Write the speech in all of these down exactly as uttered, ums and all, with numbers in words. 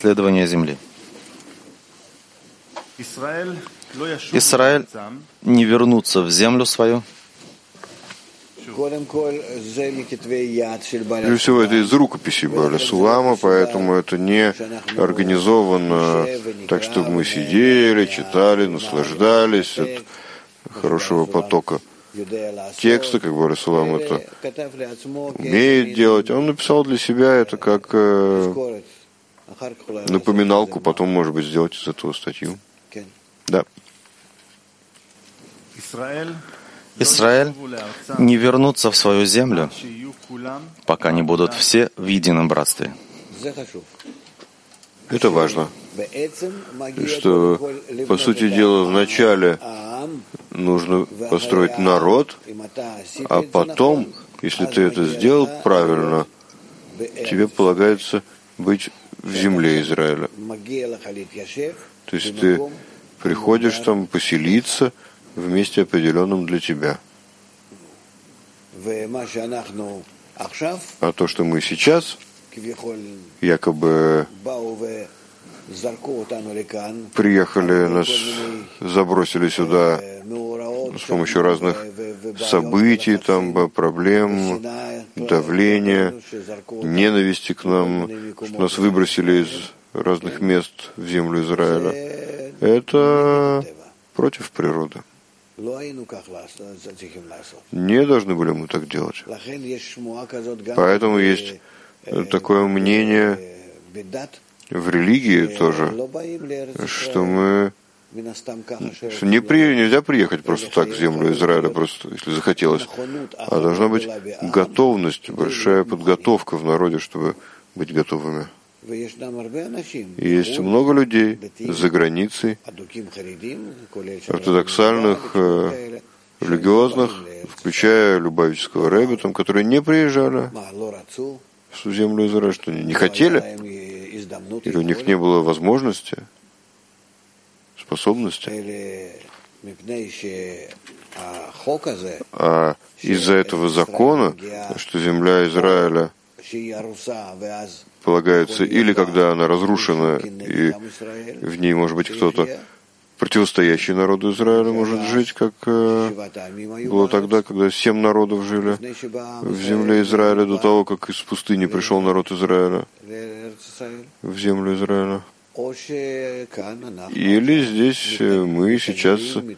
исследования земли. Израиль не вернутся в землю свою. Прежде всего, это из рукописи Бааля Сулама, поэтому это не организовано так, чтобы мы сидели, читали, наслаждались от хорошего потока текста, как Бааля Сулам это умеет делать. Он написал для себя это как э, напоминалку, потом, может быть, сделать из этого статью. Да. Израиль не вернутся в свою землю, пока не будут все в едином братстве. Это важно. Что, по сути дела, вначале нужно построить народ, а потом, если ты это сделал правильно, тебе полагается быть в земле Израиля. То есть ты приходишь там поселиться в месте, определенном для тебя. А то, что мы сейчас якобы приехали, нас забросили сюда с помощью разных событий, там, проблем, давления, ненависти к нам, что нас выбросили из разных мест в землю Израиля. Это против природы. Не должны были мы так делать. Поэтому есть такое мнение в религии тоже, что мы что не при, нельзя приехать просто так в землю Израиля, просто если захотелось, а должна быть готовность, большая подготовка в народе, чтобы быть готовыми. И есть много людей за границей, ортодоксальных, религиозных, включая Любавического рэбби, там, которые не приезжали в землю Израиля, что они не хотели, или у них не было возможности, способности. А из-за этого закона, что земля Израиля полагается или когда она разрушена, и в ней, может быть, кто-то противостоящий народу Израиля может жить, как было тогда, когда семь народов жили в земле Израиля до того, как из пустыни пришел народ Израиля в землю Израиля. Или здесь мы сейчас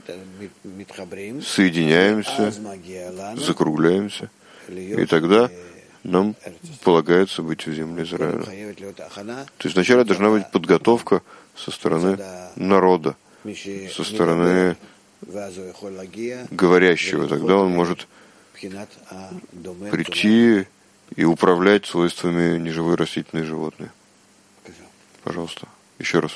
соединяемся, закругляемся, и тогда нам полагается быть в земле Израиля. То есть вначале должна быть подготовка со стороны народа, со стороны говорящего. Тогда он может прийти и управлять свойствами неживой растительной животной. Пожалуйста, еще раз.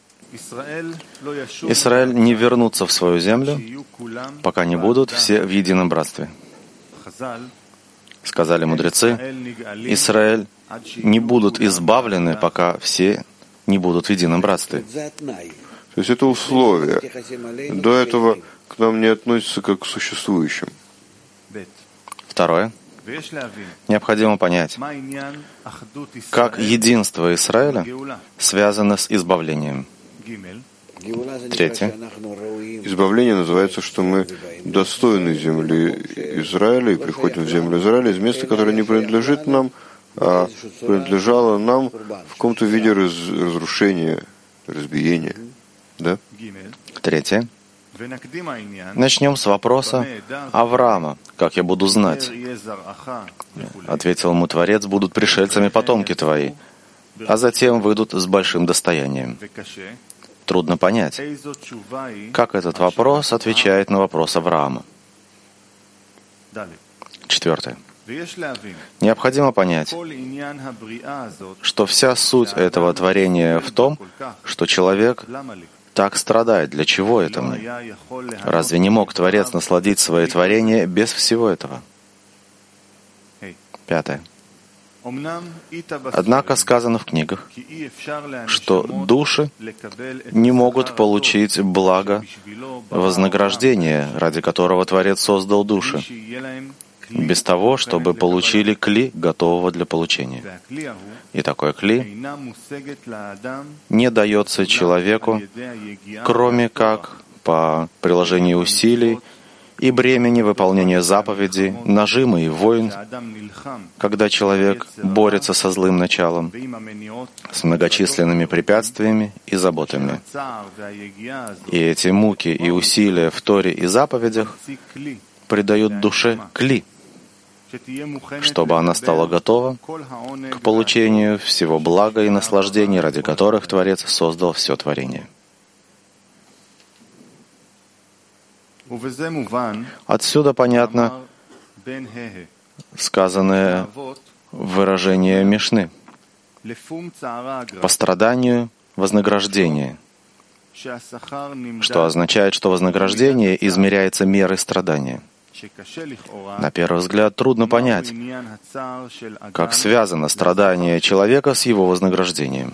Израиль не вернутся в свою землю, пока не будут все в едином братстве. Сказали мудрецы, Израиль не будут избавлены, пока все не будут в едином братстве. То есть это условие. До этого к нам не относится как к существующим. Второе. Необходимо понять, как единство Израиля связано с избавлением. Третье. Избавление называется, что мы достойны земли Израиля и приходим в землю Израиля из места, которое не принадлежит нам, а принадлежало нам в каком-то виде раз, разрушения, разбиения. Да? Третье. Начнем с вопроса Авраама. Как я буду знать? Ответил ему Творец, будут пришельцами потомки твои, а затем выйдут с большим достоянием. Трудно понять, как этот вопрос отвечает на вопрос Авраама. Четвертое. Необходимо понять, что вся суть этого творения в том, что человек так страдает. Для чего это мне? Разве не мог Творец насладить свое творение без всего этого? Пятое. Однако сказано в книгах, что души не могут получить благо вознаграждения, ради которого Творец создал души, без того, чтобы получили кли, готового для получения. И такой кли не дается человеку, кроме как по приложению усилий и бремени выполнения заповедей, нажима и войн, когда человек борется со злым началом, с многочисленными препятствиями и заботами. И эти муки и усилия в Торе и заповедях придают душе кли, чтобы она стала готова к получению всего блага и наслаждений, ради которых Творец создал все творение. Отсюда понятно сказанное выражение Мишны «по страданию вознаграждение», что означает, что вознаграждение измеряется мерой страдания. На первый взгляд трудно понять, как связано страдание человека с его вознаграждением.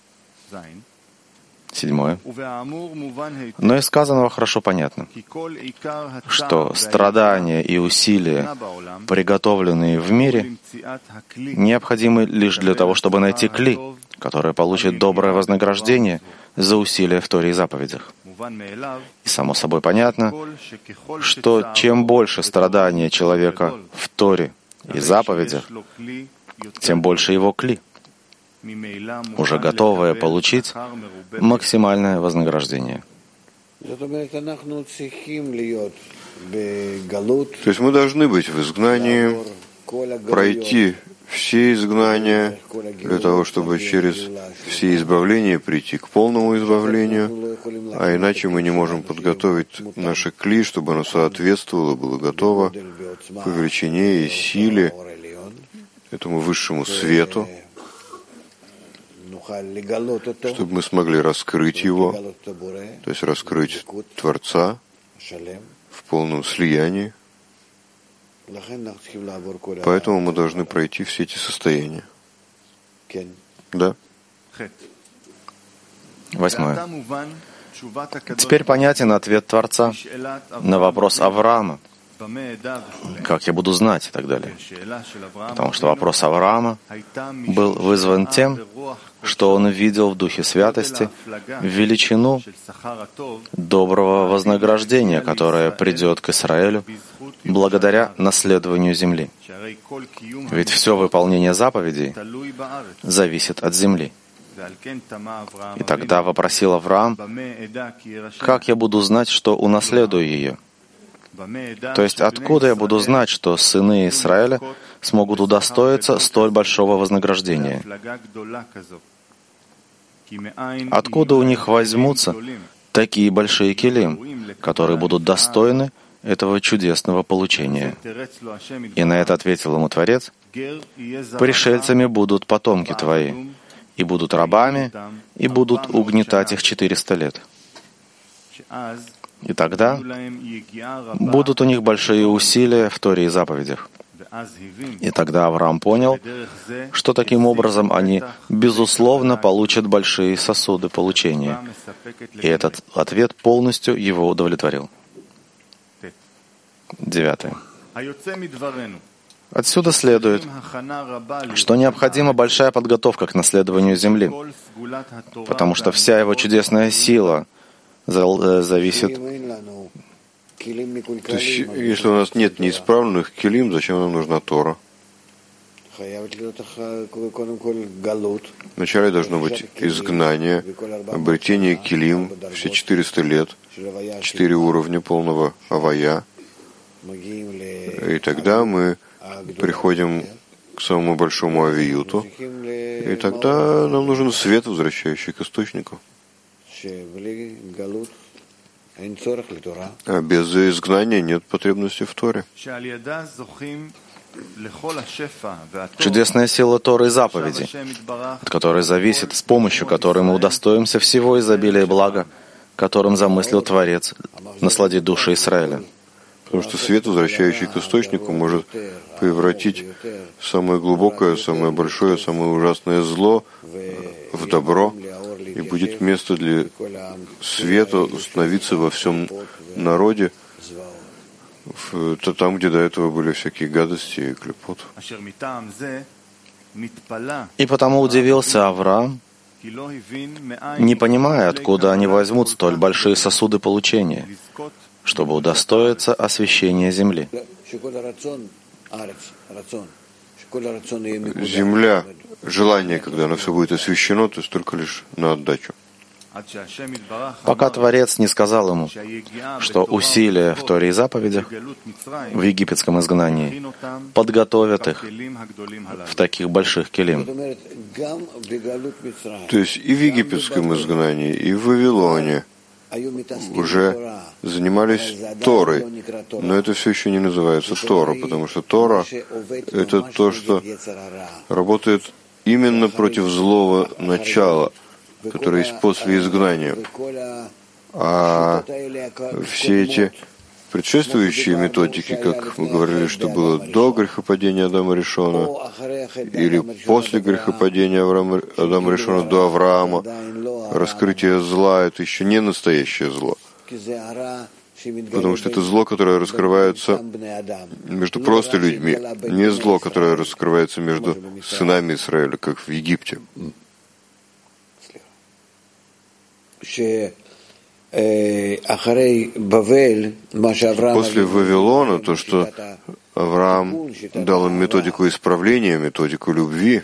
Седьмое. Но из сказанного хорошо понятно, что страдания и усилия, приготовленные в мире, необходимы лишь для того, чтобы найти кли, которое получит доброе вознаграждение за усилия в Торе и заповедях. И само собой понятно, что чем больше страдания человека в Торе и заповедях, тем больше его кли, уже готовое получить максимальное вознаграждение. То есть мы должны быть в изгнании, пройти все изгнания для того, чтобы через все избавления прийти к полному избавлению, а иначе мы не можем подготовить наше кли, чтобы оно соответствовало, было готово к величине и силе, этому высшему свету, чтобы мы смогли раскрыть его, то есть раскрыть Творца в полном слиянии. Поэтому мы должны пройти все эти состояния. Да? Восьмое. Теперь понятен ответ Творца на вопрос Авраама. Как я буду знать и так далее. Потому что вопрос Авраама был вызван тем, что он видел в Духе Святости величину доброго вознаграждения, которое придет к Израилю благодаря наследованию земли. Ведь все выполнение заповедей зависит от земли. И тогда вопросил Авраам, как я буду знать, что унаследую ее? То есть откуда я буду знать, что сыны Израиля смогут удостоиться столь большого вознаграждения? Откуда у них возьмутся такие большие килим, которые будут достойны этого чудесного получения? И на это ответил ему Творец: «Пришельцами будут потомки твои, и будут рабами, и будут угнетать их четыреста лет. И тогда будут у них большие усилия в Торе и заповедях». И тогда Авраам понял, что таким образом они, безусловно, получат большие сосуды получения. И этот ответ полностью его удовлетворил. Девятое. Отсюда следует, что необходима большая подготовка к наследованию земли, потому что вся его чудесная сила зависит. То есть, если у нас нет неисправленных килим, зачем нам нужна Тора? Вначале должно быть изгнание, обретение килим, все четыреста лет, четыре уровня полного авая. И тогда мы приходим к самому большому авиюту, и тогда нам нужен свет, возвращающий к источнику. А без изгнания нет потребности в Торе. Чудесная сила Торы и заповеди, от которой зависит, с помощью которой мы удостоимся всего изобилия и блага, которым замыслил Творец насладить души Израиля. Потому что свет, возвращающий к источнику, может превратить самое глубокое, самое большое, самое ужасное зло в добро, и будет место для света установиться во всем народе, Это там, где до этого были всякие гадости и клепот. И потому удивился Авраам, не понимая, откуда они возьмут столь большие сосуды получения, чтобы удостоиться освящения земли. Земля, желание, когда оно все будет освящено, то есть только лишь на отдачу. Пока Творец не сказал ему, что усилия в Торе и заповедях в египетском изгнании подготовят их в таких больших келим. То есть и в египетском изгнании, и в Вавилоне уже занимались Торой, но это все еще не называется Тора, потому что Тора — это то, что работает именно против злого начала, которое есть после изгнания. А все эти предшествующие методики, как мы говорили, что было до грехопадения Адама Ришона, или после грехопадения Авраама, Адама Ришона до Авраама, раскрытие зла — это еще не настоящее зло. Потому что это зло, которое раскрывается между просто людьми, не зло, которое раскрывается между сынами Израиля, как в Египте. После Вавилона, то, что Авраам дал им методику исправления, методику любви,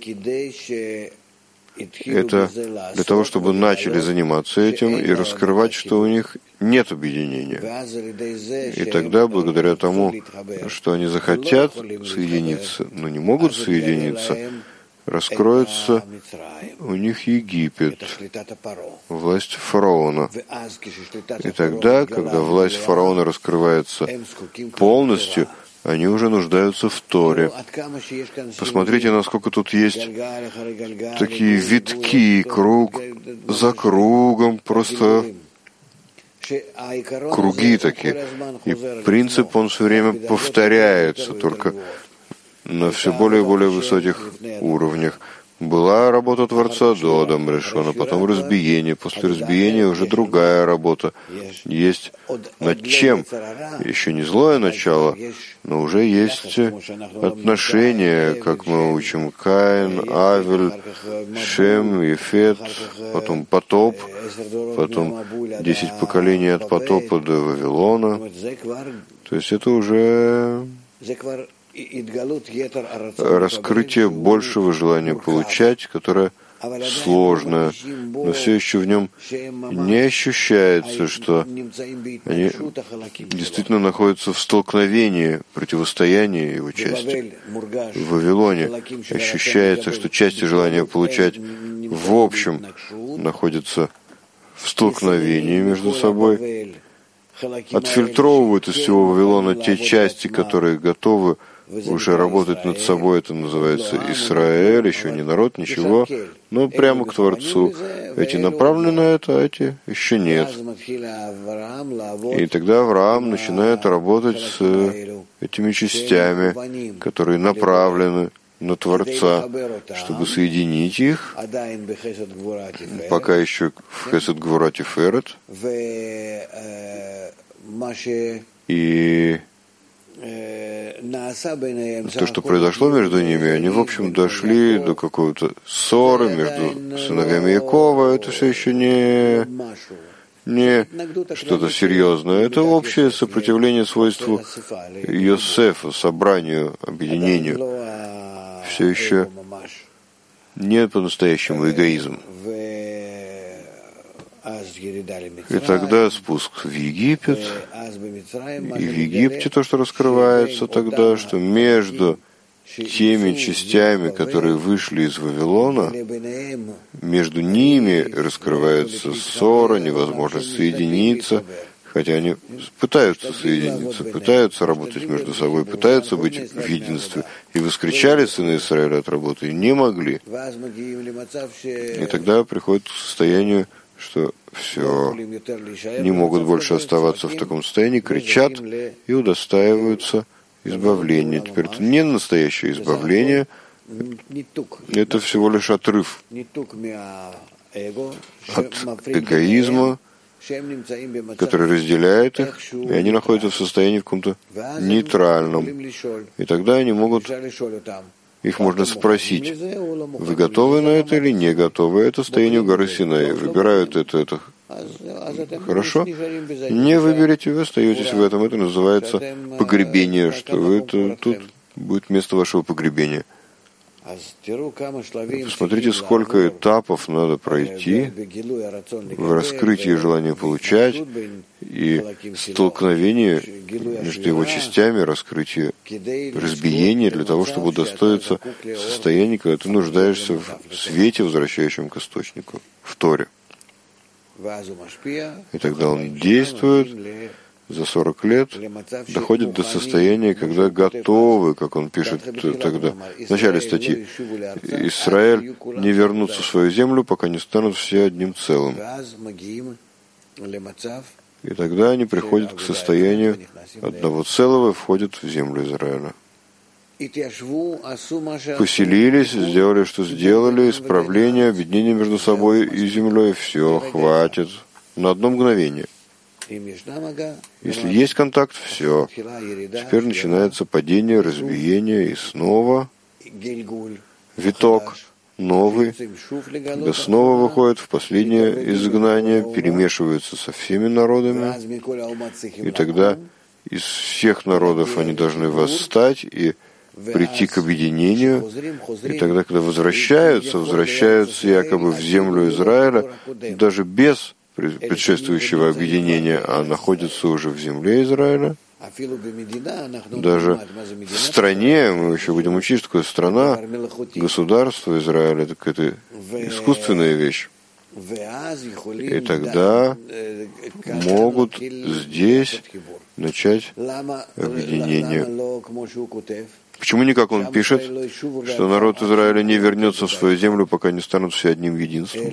это для того, чтобы начали заниматься этим и раскрывать, что у них нет объединения. И тогда, благодаря тому, что они захотят соединиться, но не могут соединиться, раскроется у них Египет, власть фараона. И тогда, когда власть фараона раскрывается полностью, они уже нуждаются в Торе. Посмотрите, насколько тут есть такие витки, круг за кругом, просто круги такие. И принцип, он все время повторяется, только на все более и более высоких уровнях. Была работа Творца до Адама Ришона, потом разбиение, после разбиения уже другая работа. Есть над чем? Еще не злое начало, но уже есть отношения, как мы учим, Каин, Авель, Шем, Ефет, потом потоп, потом десять поколений от потопа до Вавилона. То есть это уже раскрытие большего желания получать, которое сложно, но все еще в нем не ощущается, что они действительно находятся в столкновении, противостоянии его части. В Вавилоне ощущается, что части желания получать в общем находятся в столкновении между собой, отфильтровывают из всего Вавилона те части, которые готовы уже работать над собой. Это называется Израиль, еще не народ, ничего, но прямо к Творцу. Эти направлены на это, а эти еще нет. И тогда Авраам начинает работать с этими частями, которые направлены на Творца, чтобы соединить их, пока еще в Хесед Гвура Тиферет. И то, что произошло между ними, они, в общем, дошли до какой-то ссоры между сыновьями Якова. Это все еще не, не что-то серьезное. Это общее сопротивление свойству Йосефа, собранию, объединению. Все еще нет по-настоящему эгоизм. И тогда спуск в Египет, и в Египте то, что раскрывается тогда, что между теми частями, которые вышли из Вавилона, между ними раскрывается ссора, невозможность соединиться, хотя они пытаются соединиться, пытаются работать между собой, пытаются быть в единстве. И воскричали сыны Израиля от работы, и не могли. И тогда приходит к состоянию, что все, не могут больше оставаться в таком состоянии, кричат и удостаиваются избавления. Теперь это не настоящее избавление, это всего лишь отрыв от эгоизма, который разделяет их, и они находятся в состоянии в каком-то нейтральном. И тогда они могут, их можно спросить, вы готовы на это или не готовы? Это состояние горы Синай. Выбирают это, это. Хорошо? Не выберете, вы остаетесь в этом. Это называется погребение, что вы это, тут будет место вашего погребения. Посмотрите, сколько этапов надо пройти в раскрытии желания получать и столкновение между его частями, раскрытие, разбиение для того, чтобы удостоиться состояния, когда ты нуждаешься в свете, возвращающем к источнику, в Торе. И тогда он действует за сорок лет, доходит до состояния, когда готовы, как он пишет тогда в начале статьи, Израиль не вернутся в свою землю, пока не станут все одним целым. И тогда они приходят к состоянию одного целого и входят в землю Израиля. Поселились, сделали, что сделали, исправление, объединение между собой и землей, все, хватит. На одно мгновение. Если есть контакт, все. Теперь начинается падение, разбиение, и снова виток новый, когда снова выходит в последнее изгнание, перемешиваются со всеми народами, и тогда из всех народов они должны восстать и прийти к объединению, и тогда, когда возвращаются, возвращаются якобы в землю Израиля, даже без предшествующего объединения, а находятся уже в земле Израиля. Даже в стране, мы еще будем учить, что такое страна, государство Израиля, это какая-то искусственная вещь. И тогда могут здесь начать объединение. Почему не как он пишет, что народ Израиля не вернется в свою землю, пока не станут все одним единством,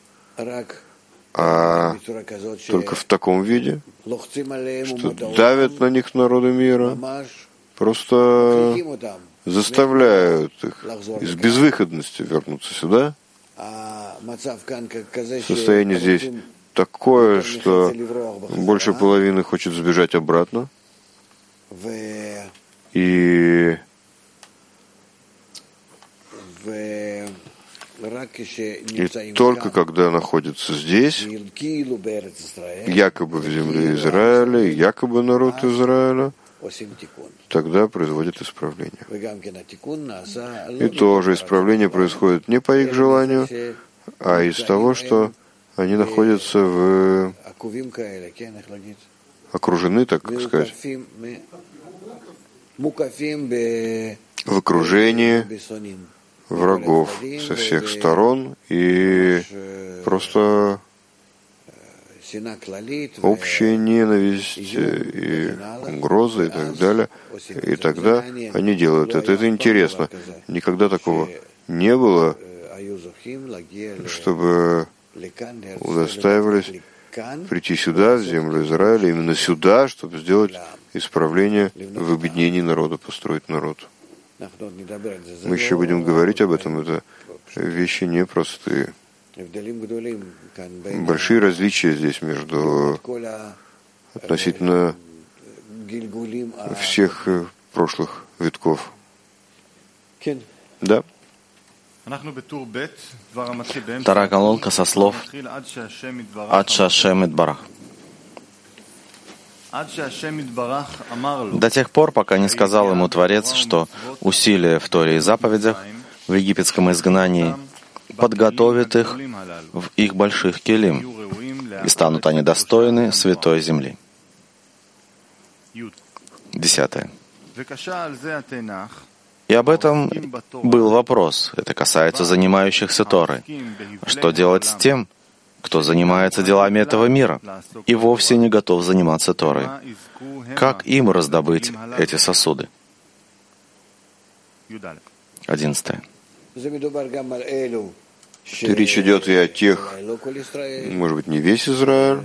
а только в таком виде, что давят на них народы мира, просто заставляют их из безвыходности вернуться сюда. Состояние здесь такое, что больше половины хочет сбежать обратно. И И только когда находится здесь, якобы в земле Израиля, якобы народ Израиля, тогда производят исправление. И тоже исправление происходит не по их желанию, а из того, что они находятся в окружены, так сказать, в окружении врагов со всех сторон и просто общая ненависть и угрозы и так далее. И тогда они делают это. Это интересно. Никогда такого не было, чтобы удостаивались прийти сюда, в землю Израиля, именно сюда, чтобы сделать исправление в объединении народа, построить народ. Мы еще будем говорить об этом. Это вещи непростые. Большие различия здесь между относительно всех прошлых витков. Да. Вторая колонка со слов «Ад ше'Ашем идбарах». До тех пор, пока не сказал ему Творец, что усилия в Торе и заповедях в египетском изгнании подготовят их в их больших келим, и станут они достойны святой земли. Десятое. И об этом был вопрос. Это касается занимающихся Торой. Что делать с тем, кто занимается делами этого мира и вовсе не готов заниматься Торой? Как им раздобыть эти сосуды? Одиннадцатое. Речь идет и о тех, может быть, не весь Израиль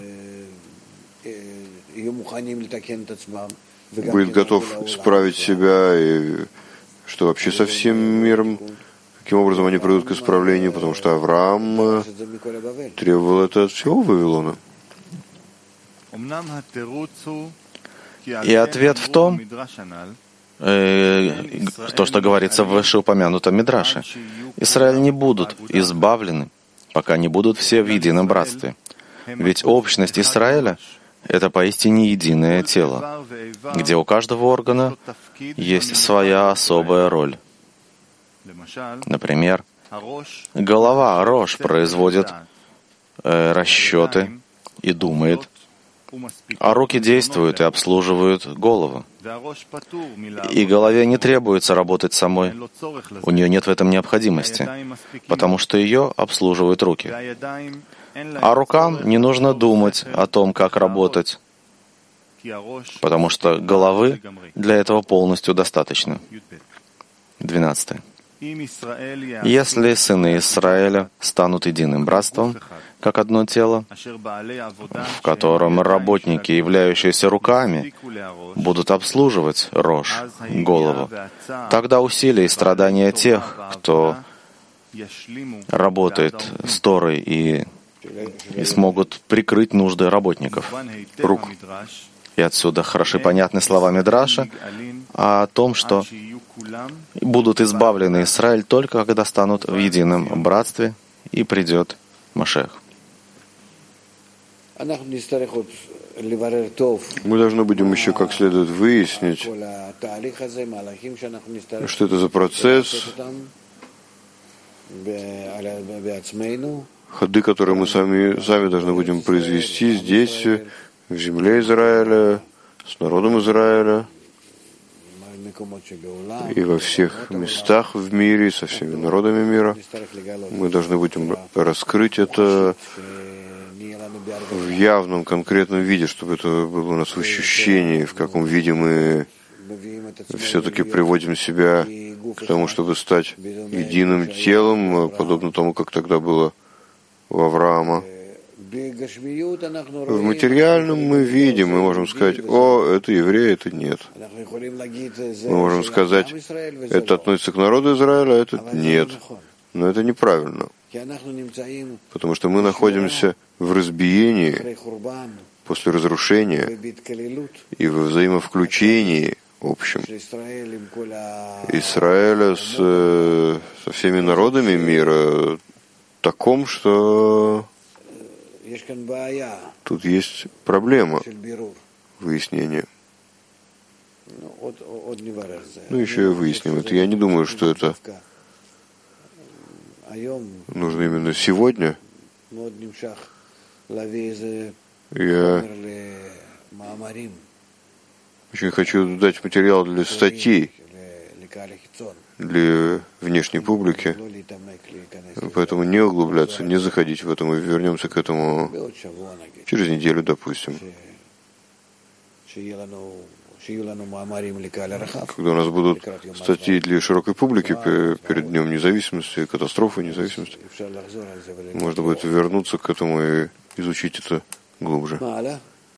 будет готов исправить себя, и что вообще со всем миром, каким образом они придут к исправлению, потому что Авраам требовал это от всего Вавилона. И ответ в том, э, то, что говорится в вышеупомянутом Мидраше. Израиль не будут избавлены, пока не будут все в едином братстве. Ведь общность Израиля — это поистине единое тело, где у каждого органа есть своя особая роль. Например, голова, рош, производит э, расчеты и думает, а руки действуют и обслуживают голову. И голове не требуется работать самой. У нее нет в этом необходимости, потому что ее обслуживают руки. А рукам не нужно думать о том, как работать, потому что головы для этого полностью достаточно. Двенадцатое. Если сыны Израиля станут единым братством, как одно тело, в котором работники, являющиеся руками, будут обслуживать рош, голову, тогда усилия и страдания тех, кто работает с Торой и, и смогут прикрыть нужды работников, рук. И отсюда хороши понятны слова Мидраша о том, что будут избавлены Израиль только когда станут в едином братстве и придет Машиах. Мы должны будем еще как следует выяснить, что это за процесс, ходы, которые мы сами, сами должны будем произвести здесь, в земле Израиля, с народом Израиля, и во всех местах в мире, со всеми народами мира. Мы должны будем раскрыть это в явном, конкретном виде, чтобы это было у нас в ощущении, в каком виде мы все-таки приводим себя к тому, чтобы стать единым телом, подобно тому, как тогда было у Авраама. В материальном мы видим, мы можем сказать, о, это евреи, это нет. Мы можем сказать, это относится к народу Израиля, а это нет. Но это неправильно. Потому что мы находимся в разбиении после разрушения и во взаимовключении общем Израиля с, со всеми народами мира таком, что тут есть проблема выяснения. Ну, еще и выясним это. Я не думаю, что это нужно именно сегодня. Я очень хочу дать материал для статей, для внешней публики, поэтому не углубляться, не заходить в это. Мы вернемся к этому через неделю, допустим, когда у нас будут статьи для широкой публики перед Днем независимости, катастрофы независимости. Можно будет вернуться к этому и изучить это глубже.